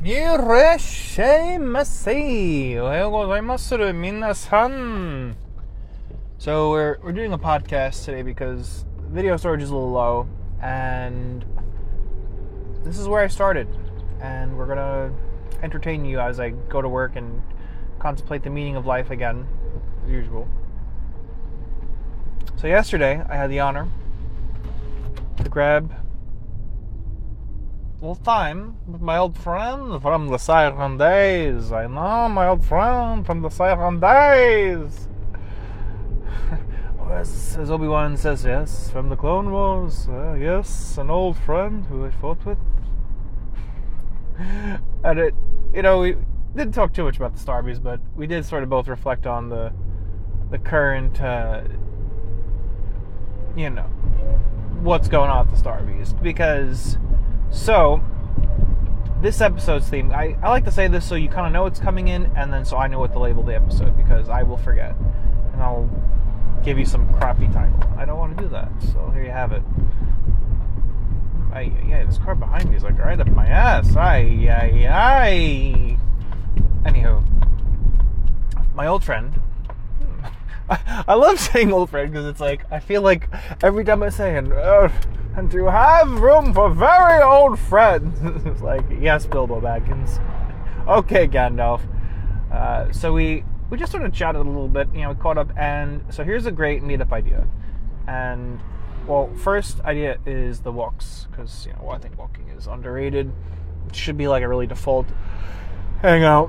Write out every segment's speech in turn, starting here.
Irashaimase. Ohayou gozaimasu, minasan. So we're doing a podcast today because video storage is a little low, and this is where I started. And we're gonna entertain you as I go to work and contemplate the meaning of life again, as usual. So yesterday, I had the honor to grab a little time with my old friend from the Siren days. I know, my old friend from the Siren days. As Obi-Wan says, yes, from the Clone Wars. Yes, an old friend who I fought with. And we didn't talk too much about the Starbies, but we did sort of both reflect on the current, what's going on with the Starbies. Because, this episode's theme, I like to say this so you kind of know what's coming in, and then so I know what to label the episode, because I will forget. And I'll give you some crappy title. I don't want to do that, so here you have it. This car behind me is like right up my ass. Anywho, my old friend. I love saying old friend because it's like, I feel like every time I say it, and to have room for very old friends. It's like, yes, Bilbo Baggins. Okay, Gandalf. So we just sort of chatted a little bit, we caught up, and so here's a great meetup idea. And, well, first idea is the walks, because, I think walking is underrated. It should be like a really default hangout.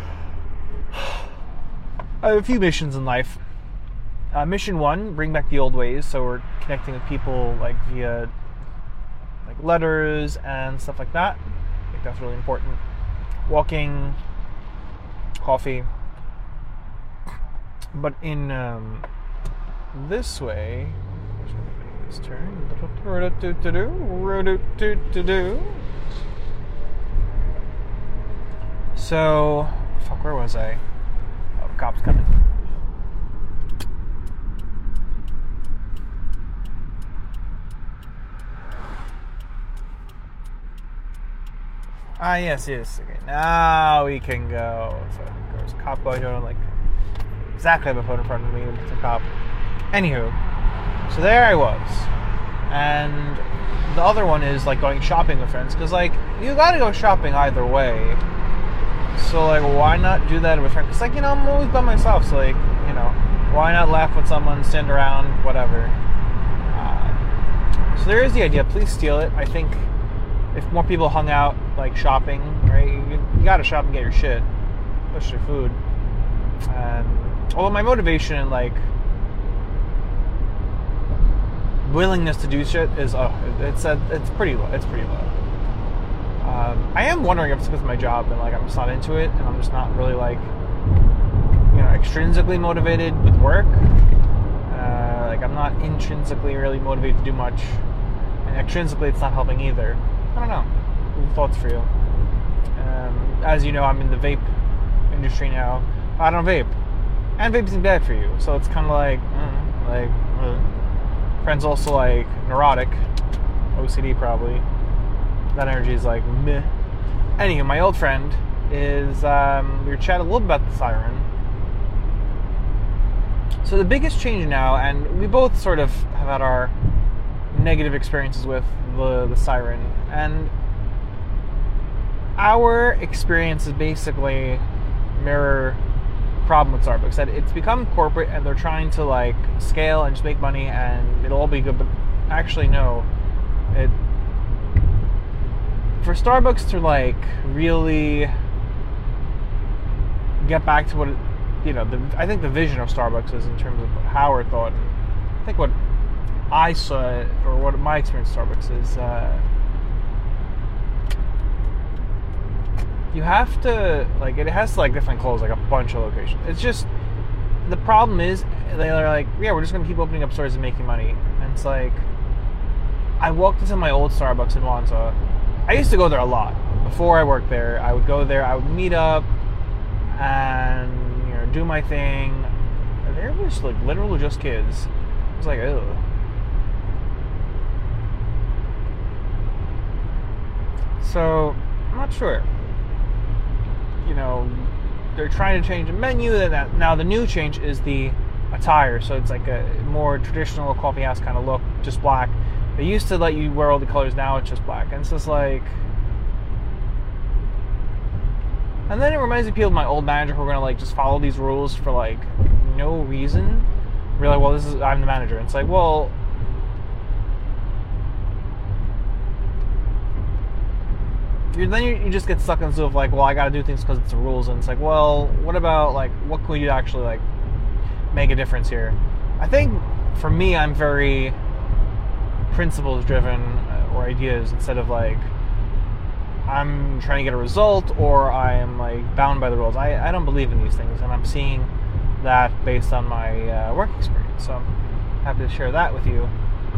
I have a few missions in life. Mission 1, bring back the old ways, so we're connecting with people like via like letters and stuff like that. I think that's really important. Walking, coffee. But in this way, this turn. So, where was I? Oh, cops coming. Yes. Okay, now we can go. So there's a cop going on, like, exactly have a phone in front of me with the cop. Anywho, so there I was. And the other one is, like, going shopping with friends. Because, like, you gotta go shopping either way. So, like, why not do that with friends? Because, like, I'm always by myself. So, like, why not laugh with someone, stand around, whatever. So there is the idea. Please steal it. I think if more people hung out, like, shopping, right? You gotta shop and get your shit, especially food. And although my motivation and, like, willingness to do shit is it's pretty low. It's pretty low. I am wondering if it's because of my job and, like, I'm just not into it, and I'm just not really, like, extrinsically motivated with work. Like, I'm not intrinsically really motivated to do much, and extrinsically it's not helping either. I don't know. Thoughts for you. As you know, I'm in the vape industry now. I don't vape. And vape isn't bad for you. So it's kind of like, friend's also, like, neurotic. OCD probably. That energy is like, meh. Anyway, my old friend is, we were chatting a little bit about the Siren. So the biggest change now, and we both sort of have had our negative experiences with the Siren, and our experiences basically mirror the problem with Starbucks, that it's become corporate and they're trying to, like, scale and just make money and it'll all be good, but actually no, for Starbucks to, like, really get back to what I think the vision of Starbucks is in terms of how we're thought. I think what I saw, or what my experience with Starbucks is, you have to, like, it has to, like, definitely close, like, a bunch of locations. It's just, the problem is, they're like, yeah, we're just going to keep opening up stores and making money. And it's like, I walked into my old Starbucks in Wandsworth. I used to go there a lot. Before I worked there, I would go there, I would meet up, and, do my thing. And there was, like, literally just kids. It was like, ugh. So, I'm not sure. they're trying to change the menu. Now the new change is the attire, so it's like a more traditional coffee house kind of look, just black. They used to let you wear all the colors, now it's just black, and it's just like. And then it reminds me of people, my old manager, who are gonna like just follow these rules for like no reason. We're like, well, I'm the manager. And it's like, well. Then you just get stuck into of like, well, I gotta do things because it's the rules, and it's like, well, what about like, what can we do to actually like make a difference here? I think for me, I'm very principles driven, or ideas, instead of like I'm trying to get a result or I am like bound by the rules. I don't believe in these things, and I'm seeing that based on my work experience. So I'm happy to share that with you.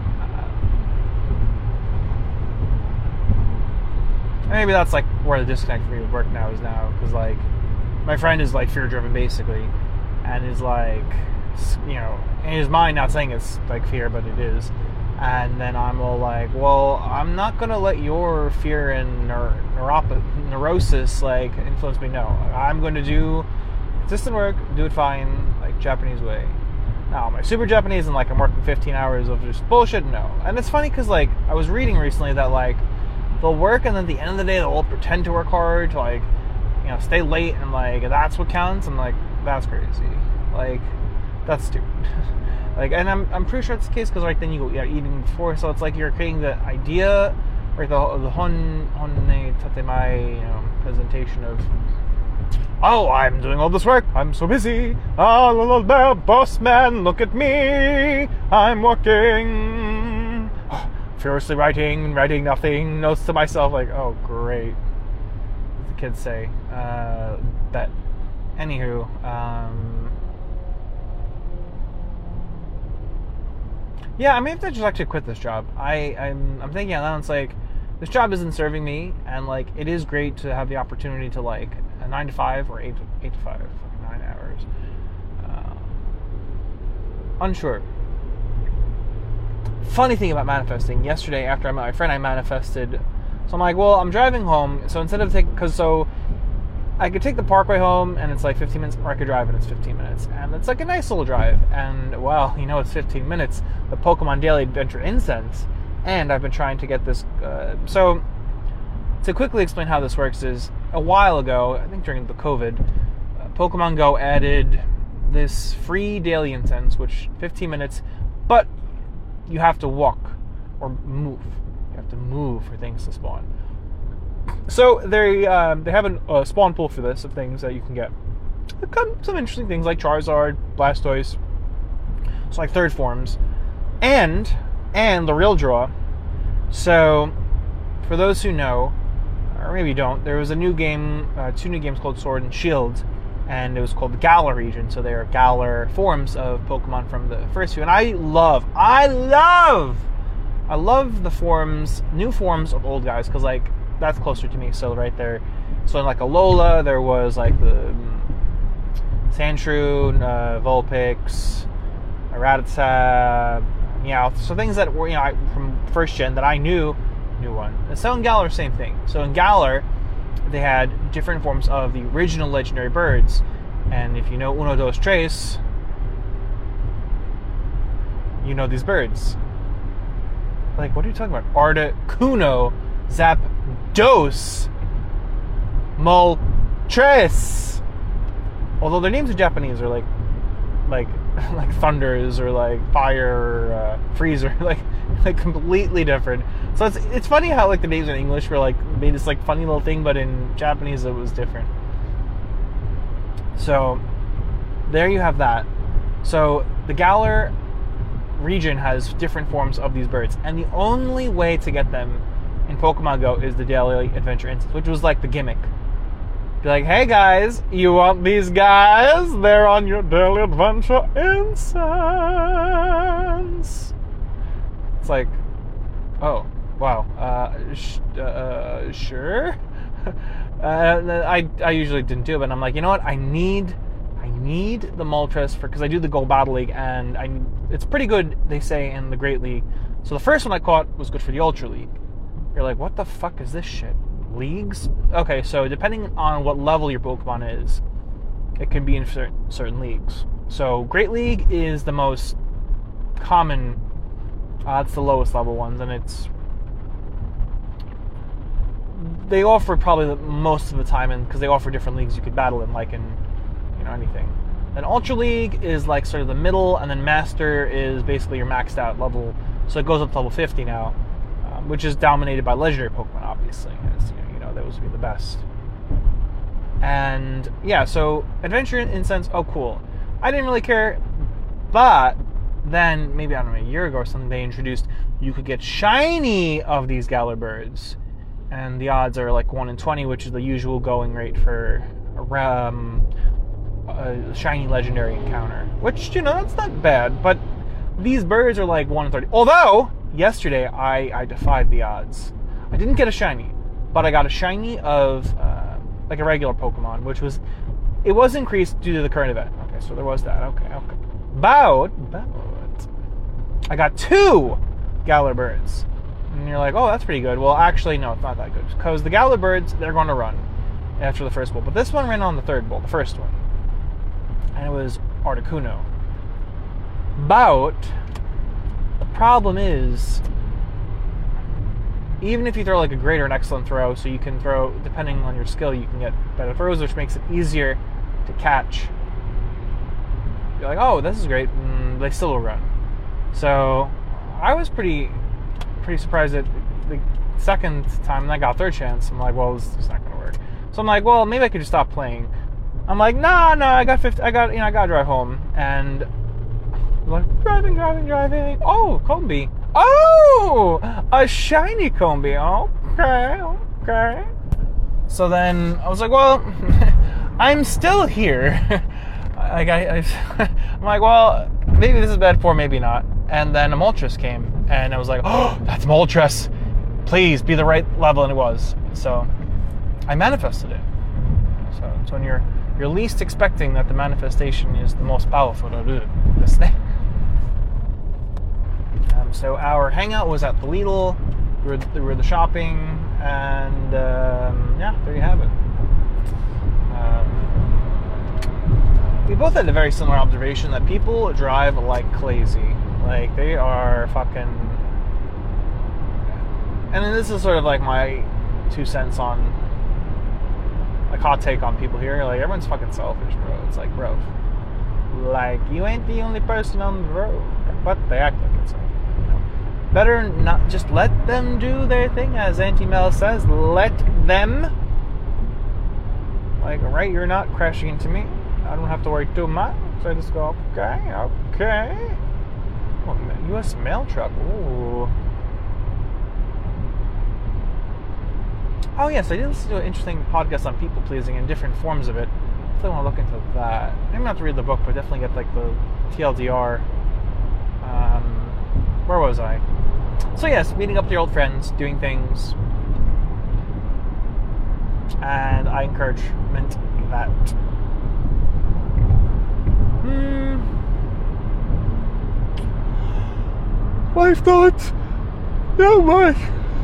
Maybe that's like where the disconnect for me with work now is now, because like my friend is like fear driven basically, and is like, in his mind, not saying it's like fear, but it is. And then I'm all like, well, I'm not gonna let your fear and neurosis like influence me. No, I'm going to do consistent work, do it fine, like Japanese way. Now, am I super Japanese and like I'm working 15 hours of just bullshit? No. And it's funny because like I was reading recently that like they'll work, and then at the end of the day they'll all pretend to work hard to like, stay late, and like that's what counts. I'm like, that's crazy. Like, that's stupid. Like, and I'm pretty sure it's the case because like then you go eating before, so it's like you're creating the idea, like the honne tatemae, presentation of, oh, I'm doing all this work, I'm so busy, oh, boss man, look at me, I'm working. Furiously writing nothing, notes to myself, like, oh, great. As the kids say. But, anywho, yeah, I may have to just actually quit this job. I'm thinking out loud, it's like, this job isn't serving me, and, like, it is great to have the opportunity to, like, a 9 to 5 or 8 to 5, like 9 hours. Unsure. Funny thing about manifesting, yesterday after I met my friend, I manifested. So I'm like, well, I'm driving home, so instead of I could take the Parkway home and it's like 15 minutes, or I could drive and it's 15 minutes, and it's like a nice little drive. And well, it's 15 minutes. The Pokemon Daily Adventure Incense, and I've been trying to get this. So to quickly explain how this works is, a while ago, I think during the COVID, Pokemon Go added this free daily incense, which 15 minutes, but you have to walk or move. You have to move for things to spawn. So they have a spawn pool for this of things that you can get. Some interesting things like Charizard, Blastoise, so like third forms, and the real draw. So for those who know, or maybe don't, there was a new game, 2 new games called Sword and Shield, and it was called the Galar region. So they are Galar forms of Pokemon from the first few, and I love the forms, new forms of old guys, because like that's closer to me. So right there, so in like Alola, there was like the Sandshrew, Vulpix, Rattata, Meowth. So things that were from first gen that I knew one. And so in Galar, same thing. So in Galar, they had different forms of the original legendary birds. And if you know Uno, Dos, Tres, you know these birds. Like, what are you talking about? Articuno, Zapdos, Moltres. Although their names in Japanese are like Thunders or like Fire or Freezer, like completely different. So it's funny how like the names in English were like made this like funny little thing, but in Japanese it was different. So there you have that. So the Galar region has different forms of these birds, and the only way to get them in Pokemon Go is the Daily Adventure Instance, which was like the gimmick. Be like, hey guys, you want these guys? They're on your Daily Adventure Instance. It's like, oh, wow, sure. I usually didn't do it, but I'm like, you know what? I need the Moltres because I do the Gold Battle League, and it's pretty good, they say, in the Great League. So the first one I caught was good for the Ultra League. You're like, what the fuck is this shit? leagues. Okay, so depending on what level your Pokemon is, it can be in certain leagues. So Great League is the most common. It's the lowest level ones, and they offer probably most of the time, and because they offer different leagues you could battle in, like in anything. Then Ultra League is like sort of the middle, and then Master is basically your maxed out level, so it goes up to level 50 now, which is dominated by legendary Pokemon, obviously, as those would be the best. And yeah, so Adventure Incense, oh cool. I didn't really care, but then maybe, I don't know, a year ago or something, they introduced you could get shiny of these Galar birds, and the odds are like 1 in 20, which is the usual going rate for a shiny legendary encounter, which, that's not bad, but these birds are like 1 in 30. Although, yesterday, I defied the odds. I didn't get a shiny, but I got a shiny of, like a regular Pokemon, which was, it was increased due to the current event. Okay, so there was that. Okay. About, I got 2 Galar birds. And you're like, oh, that's pretty good. Well, actually, no, it's not that good. Because the Galar birds, they're going to run after the first bolt. But this one ran on the third bolt, the first one. And it was Articuno. The problem is, even if you throw like a great or an excellent throw, so you can throw, depending on your skill, you can get better throws, which makes it easier to catch. You're like, oh, this is great. They still will run. So I was pretty surprised that the second time, and I got third chance, I'm like, well, this is not going to work. So I'm like, well, maybe I could just stop playing. I'm like, no, I got to drive home. And I'm like, driving. Oh, Combee. Oh, a shiny Combee. Okay. So then I was like, well, I'm still here. I'm like, well, maybe this is bad for, maybe not. And then a Moltres came, and I was like, oh, that's Moltres. Please be the right level, and it was. So I manifested it. So it's when you're least expecting that the manifestation is the most powerful to do this thing. So our hangout was at the Lidl. We were the shopping, and yeah, there you have it. We both had a very similar observation that people drive like crazy. Like, they are fucking... And then this is sort of like my 2 cents on... like, hot take on people here. Like, everyone's fucking selfish, bro. It's like, bro, like, you ain't the only person on the road. But they act like it's like, better not, just let them do their thing, as Auntie Mel says. Let them. Like, right, you're not crashing into me. I don't have to worry too much. So I just go, okay. Oh, U.S. mail truck. Ooh. Oh, yes, I did listen to an interesting podcast on people pleasing and different forms of it. I definitely want to look into that. Maybe not to read the book, but definitely get like the TLDR. Where was I? So yes, meeting up with your old friends, doing things, and I encouragement that. My thoughts. Not much.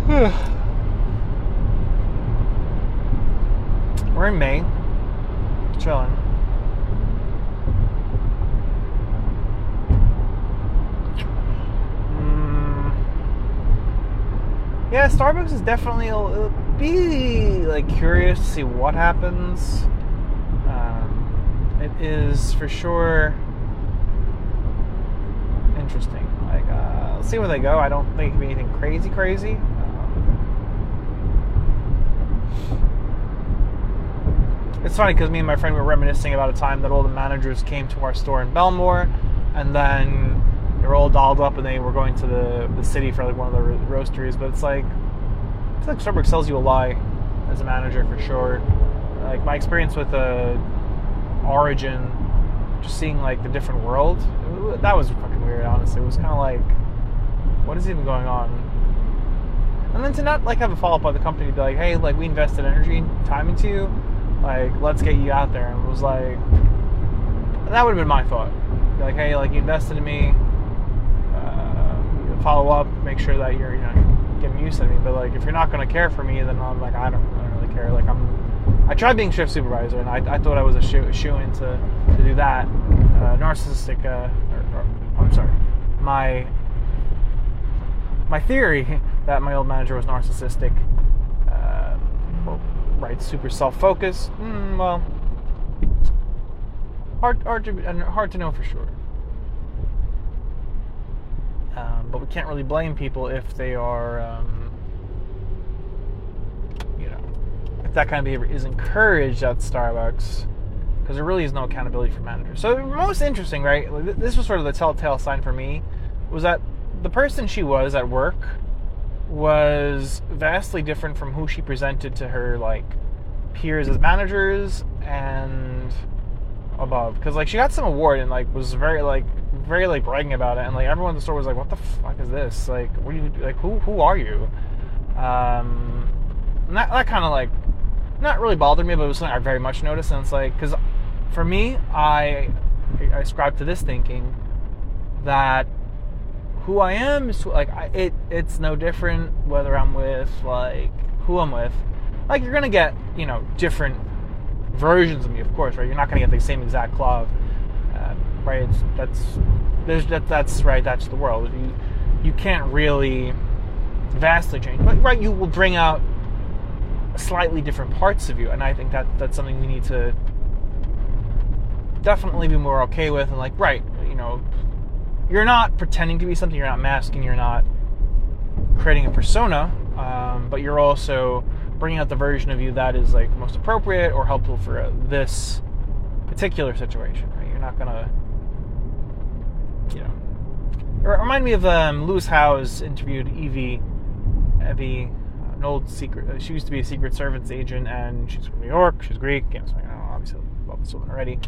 We're in May. Chilling. Yeah, Starbucks is definitely, it'll be like curious to see what happens. It is for sure interesting. Like, let's see where they go. I don't think it can be anything crazy. It's funny because me and my friend were reminiscing about a time that all the managers came to our store in Belmore, and then they were all dolled up and they were going to the city for like one of the roasteries. But it's like, I feel like Starbucks sells you a lie as a manager for sure. Like, my experience with Origin, just seeing like the different world, that was fucking weird, honestly. It was kind of like, what is even going on? And then to not like have a follow-up by the company to be like, hey, like, we invested energy and time into you, like, let's get you out there. And it was like, that would have been my thought. Be like, hey, like, you invested in me, follow up, make sure that you're, getting used to me. But like, if you're not gonna care for me, then I'm like, I don't really care. Like, I tried being shift supervisor, and I thought I was a shoe-in to do that. Narcissistic. I'm sorry. My theory that my old manager was narcissistic. Right, super self-focused. Well, hard to know for sure. But we can't really blame people if they are, if that kind of behavior is encouraged at Starbucks, because there really is no accountability for managers. So most interesting, right? This was sort of the telltale sign for me, was that the person she was at work was vastly different from who she presented to her like peers as managers and above. Because like she got some award and like was very bragging about it, and like everyone in the store was like, "What the fuck is this? Like, what do you like? Who are you?" And that kind of like not really bothered me, but it was something I very much noticed. And it's like, because for me, I ascribe to this thinking that who I am is like it's no different whether I'm with like who I'm with. Like, you're gonna get different versions of me, of course, right? You're not gonna get the same exact Clive, right? That's right. That's the world. You can't really vastly change, but right, you will bring out slightly different parts of you, and I think that's something we need to definitely be more okay with. And like, right, you're not pretending to be something, you're not masking, you're not creating a persona, but you're also bringing out the version of you that is like most appropriate or helpful for this particular situation, right? You're not gonna, It reminded me of Lewis Howes interviewed Evie, an old secret. She used to be a Secret Service agent, and she's from New York. She's Greek. So obviously, love this woman already.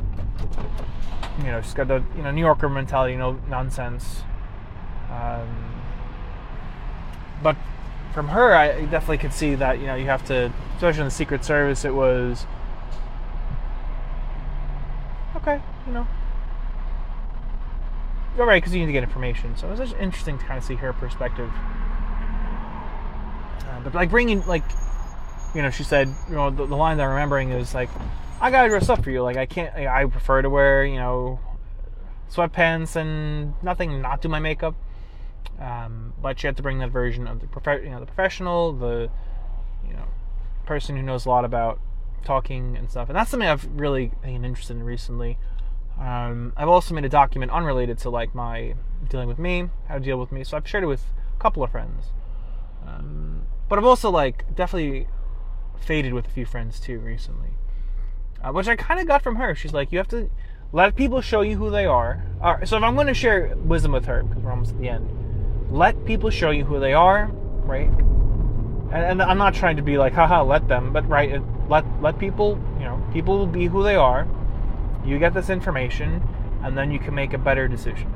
She's got the New Yorker mentality, nonsense. But from her, I definitely could see that you have to, especially in the Secret Service, it was okay, all right, because you need to get information. So it was just interesting to kind of see her perspective. But like bringing, like, she said, the line that I'm remembering is like, I gotta dress up for you. Like, I prefer to wear, sweatpants and nothing, not do my makeup. But she had to bring that version of the professional, the, person who knows a lot about talking and stuff. And that's something I've really been interested in recently. I've also made a document unrelated to like my dealing with me, how to deal with me. So I've shared it with a couple of friends. But I've also like definitely faded with a few friends too recently, which I kind of got from her. She's like, you have to let people show you who they are. So if I'm going to share wisdom with her, because we're almost at the end, let people show you who they are, right? And I'm not trying to be like, haha, let them, but right, let people, people will be who they are. You get this information, and then you can make a better decision.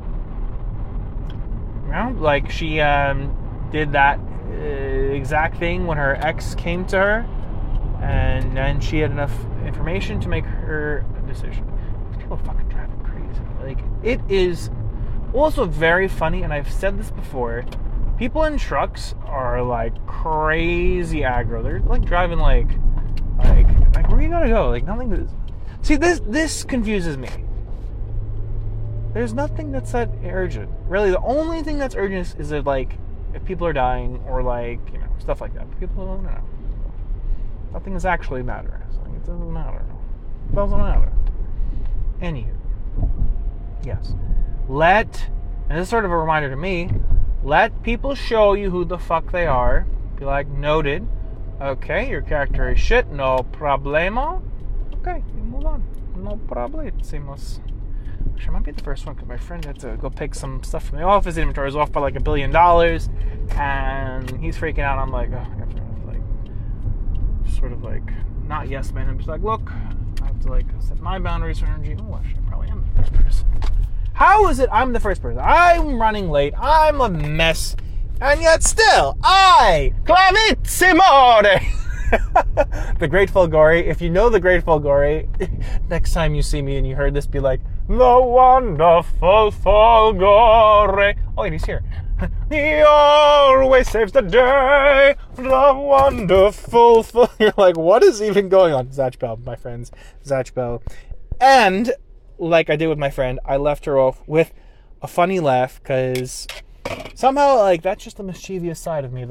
Like she did that exact thing when her ex came to her, and then she had enough information to make her decision. People are fucking driving crazy. Like, it is also very funny, and I've said this before, people in trucks are like crazy aggro. They're like driving like where you gotta go? Like, nothing to... See, this confuses me. There's nothing that's that urgent. Really, the only thing that's urgent is that, like, if people are dying or, like, stuff like that. People don't know. Nothing is actually matters. Like, it doesn't matter. It doesn't matter. Anywho. Yes. And this is sort of a reminder to me, let people show you who the fuck they are. Be like, noted. Okay, your character is shit. No problemo. Okay, you move on. No problemos. Which might be the first one, because my friend had to go pick some stuff from the office. The inventory was off by like $1 billion, and he's freaking out. I'm like, oh, I have to sort of like not yes man. I'm just like, look, I have to like set my boundaries for energy. Oh, actually, I probably am the first person. How is it I'm the first person? I'm running late. I'm a mess, and yet still I clavitsimore. The Great Folgore. If you know the Great Folgore, next time you see me and you heard this, be like, the wonderful Folgore. Oh, and he's here. He always saves the day. The wonderful. You're like, what is even going on? Zatch Bell, my friends. Zatch Bell. And, like I did with my friend, I left her off with a funny laugh, because somehow, like, that's just the mischievous side of me.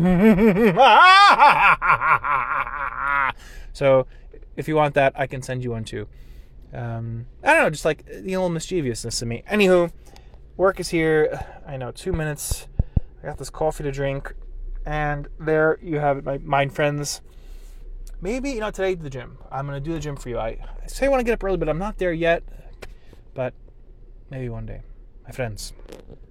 So, if you want that, I can send you one too. I don't know, just like the old mischievousness of me. Anywho, work is here. I know, 2 minutes. I got this coffee to drink. And there you have it, my friends. Maybe, today the gym. I'm going to do the gym for you. I say I want to get up early, but I'm not there yet. But maybe one day. My friends.